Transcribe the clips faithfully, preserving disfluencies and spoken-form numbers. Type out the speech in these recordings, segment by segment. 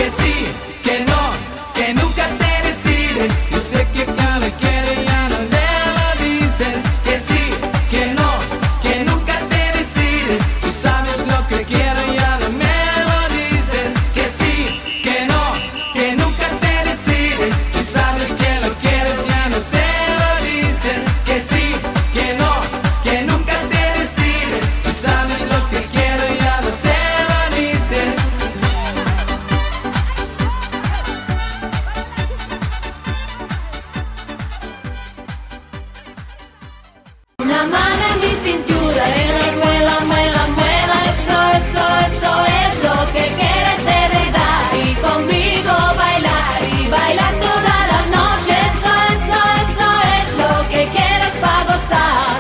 que sí, que no, que nunca te decides. Yo sé que cada quiere ya no me lo dices. Que sí, que no, que nunca te decides. Tú sabes lo que quiero y ya no me lo dices. Que sí, que no, que nunca te decides. Tú sabes que lo quieres ya no se lo dices. Que sí, que no, que nunca te decides. Tú sabes lo que quiero y ya no se lo dices. Una mano en mi cintura y revuela, muela, muela. Eso, eso, eso es lo que quieres de verdad. Y conmigo bailar y bailar toda la noche. Eso, eso, eso es lo que quieres para gozar.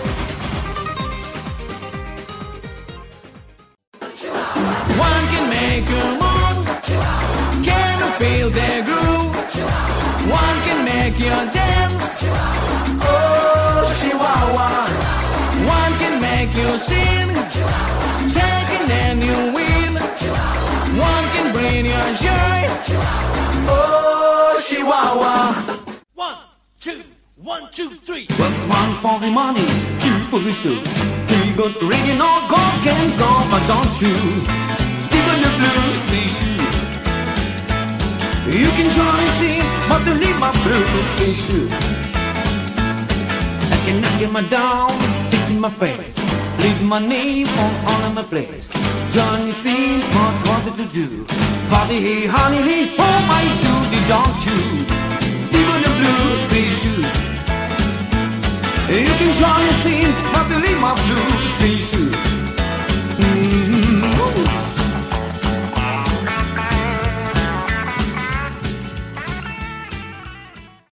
One can make you move. Can you feel the groove? One can make you dance. Oh, Chihuahua. One can make you sing. Second and you win. One can bring you joy. Oh, Chihuahua. One, two, one, two, three. First one for the money, two for the show. Three got ringing on cock and cock, but don't you? Steven the blues, these shoes. You can try and sing, but to leave my blues, they should. I can knock him down, stick in my face. Leave my name on all of my place. Johnny Steen, what wanted to do? Party, hey, honey, hey, oh my shoes, don't you? Steven the blues, these shoes. You can try and sing, but to leave my blues, these shoes.